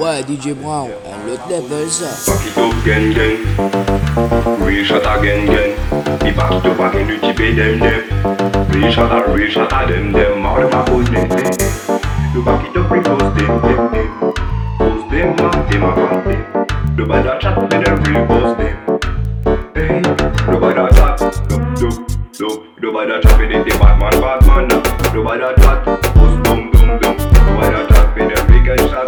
Ouais, DJ Brown, un autre level ça. Back it up again, again. Re-shot again, again. The back it up again, you chip it them, them. Re-shot them. All them a pose them, them. You back it up, repose them, them. Pose them, man, them a want them. Nobody chat, let them repose them. Hey, nobody chat, nobody chat, when they Batman, nobody chat, pose dum. Nobody chat, when they big and shot.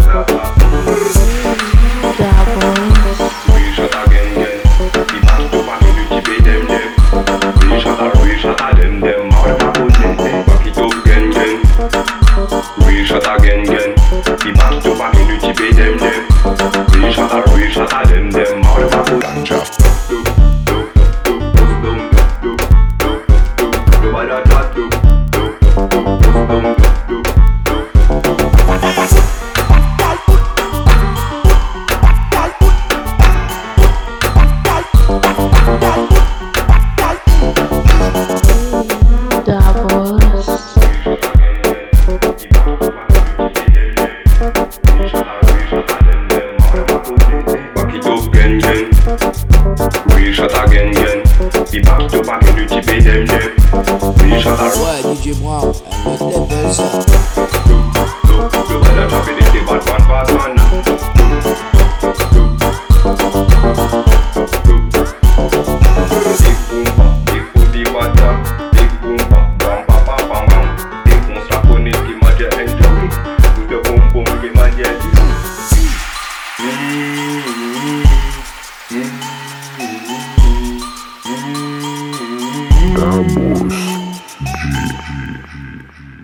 Re-shot again. The back to back in you chip them. Re-shot them. All them a pose them. Back it up again. Re-shot again. The back to back in you chip them. Re-shot them. All them a pose ganja. Nobody chat, Ouais, DJ Brown, un autre level ça. Nobody chat, when they Batman. Estamos